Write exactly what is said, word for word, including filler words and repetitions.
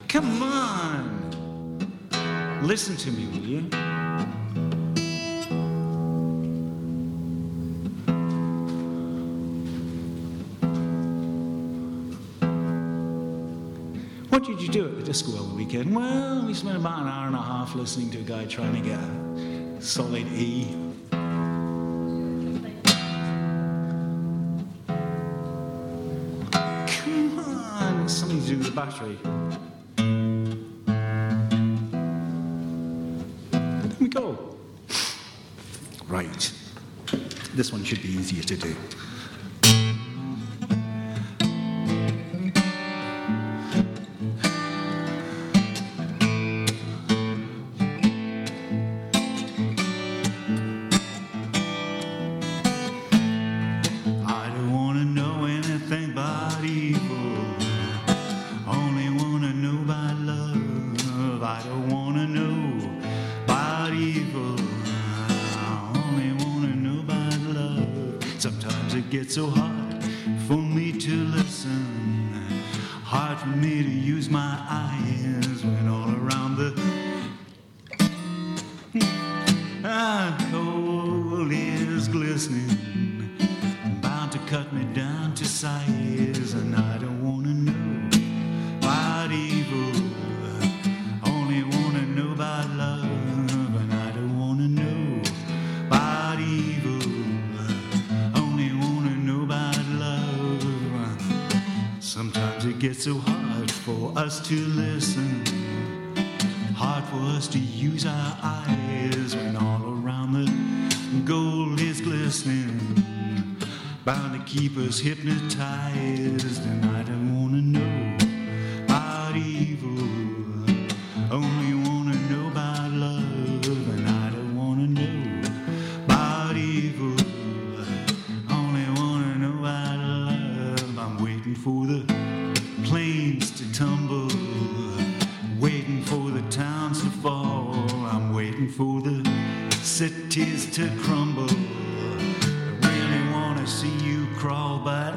Come on. Listen to me, will you? What did you do at the disco over the weekend? Well, we spent about an hour and a half listening to a guy trying to get a solid E. Come on, it's something to do with the battery. There we go. Right. This one should be easier to do. So hard for me to listen, hard for me to use my eyes when all around the ah, coal is glistening, bound to cut me down to size, and I don't want to know about evil, only want to know about love, and I don't want to know about evil. Sometimes it gets so hard for us to listen, hard for us to use our eyes when all around the gold is glistening, bound to keep us hypnotized, and I don't want to know about evil, only want to know about love, and I don't want to know about evil, only want to know about love. I'm waiting for the planes to tumble, waiting for the towns to fall, I'm waiting for the cities to crumble. I really want to see you crawl back